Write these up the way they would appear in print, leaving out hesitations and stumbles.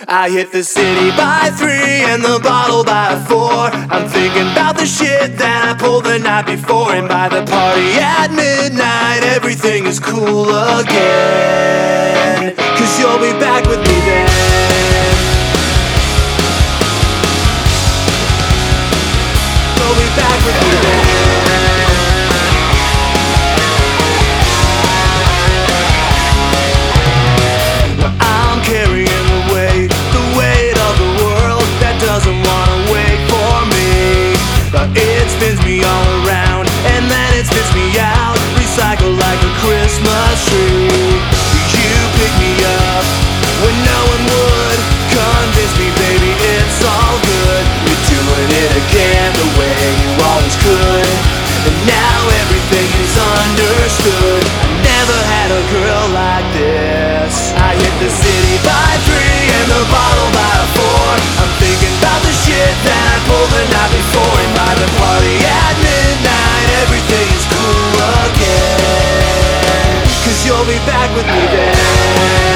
I hit the city by 3 and the bottle by 4. I'm thinking about the shit that I pulled the night before. And by the party at midnight, everything is cool again. 'Cause you'll be back with me then. You'll be back with me then. It spins me all around, and then it spits me out. Recycle like a Christmas tree. You pick me up when no one would. Convince me, baby, it's all good. You're doing it again the way you always could. And now everything is understood. I never had a girl like this. I hit the city by 3 and the bottle by 4. I'm thinking about the shit that I pulled the night before. And by the party at midnight, everything is cool again. 'Cause you'll be back with me then.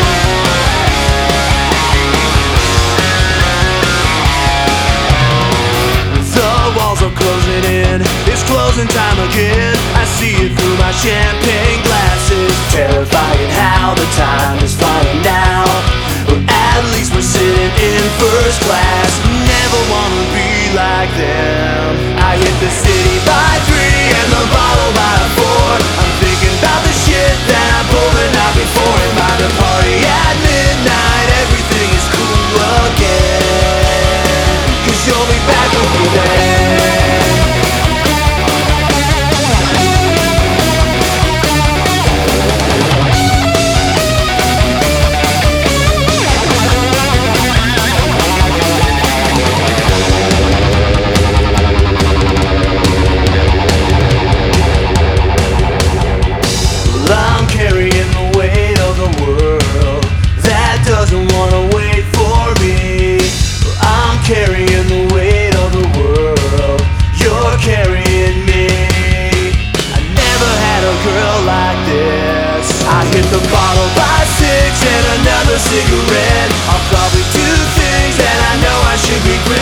The walls are closing in, it's closing time again. I see it through my champagne glasses. Terrifying how the time is flying now. But at least we're sitting in first class. Never wanna be like them. I hit the city by 3 and the bottle by 4. I'm thinking about the shit that I pulled the night before. And by the party at midnight, everything is cool again. 'Cause you'll be back with me then. The bottle by 6 and another cigarette. I'll probably do things that I know I should regret.